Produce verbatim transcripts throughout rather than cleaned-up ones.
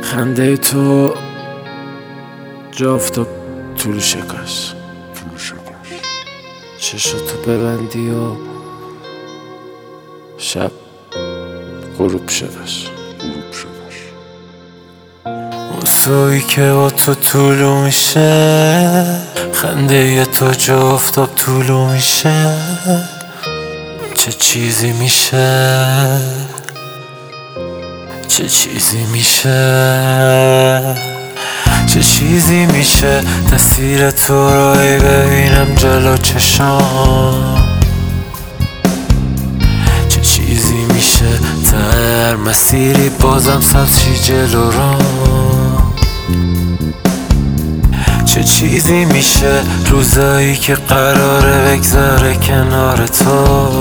خنده تو جا افتاد طول شکاش چشاتو ببندی و شب غروب شدش اون سویی که با تو طولو میشه، خنده ی تو جا افتاد طولو میشه. چه چیزی میشه، چه چیزی میشه، چه چیزی میشه تصویر تو رو ای ببینم جلو چشام. چه چیزی میشه تر مسیری بازم سبزی جلو رو. چه چیزی میشه روزایی که قراره بگذره کنار تو.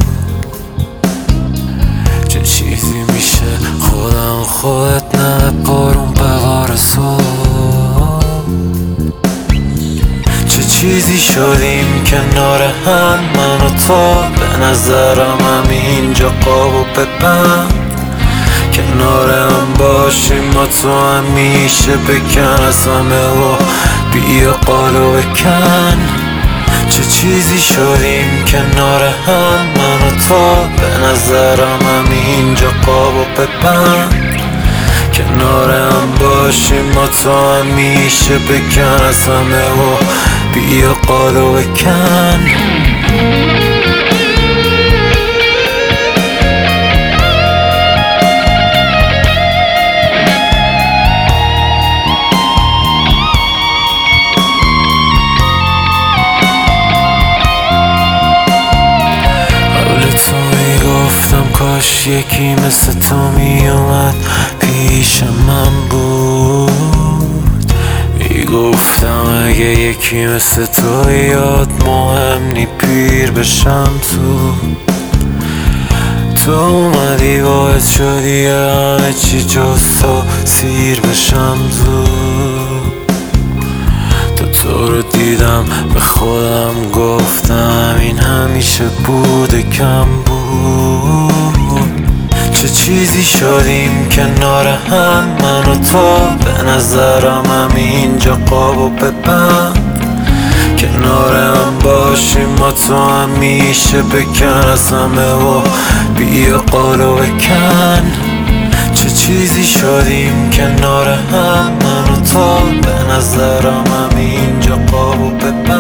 چه چیزی میشه خودم خودت نه بارون بوار سو. چه چیزی شدیم کنار هم من و تو، به نظرم همینجا قاب و ببند. کنار هم باشیم ما تو همیشه بکن از همه و بیا قالو بکن. چه چیزی شدیم کنار هم من و تو، به نظرم همینجا قاب و ببند. کنار هم باشیم ما تو همیشه بکن از همه و بیا قالو بکن. کاش یکی مثل تو می اومد پیش من بود. می گفتم اگه یکی مثل تو یاد مهم نی پیر بشم تو. تو اومدی باعث شدی همه چی جز تو سیر بشم تو. تو تو رو دیدم به خودم گفتم این همیشه بوده کم بود. چه چیزی شدیم کنار هم من و تو، به نظرم همینجا قاب و ببند. کنار هم باشیم ما تو همیشه بکن از همه و بیا قالو بکن. چه چیزی شدیم کنار هم من و تو، به نظرم همینجا قاب و ببند.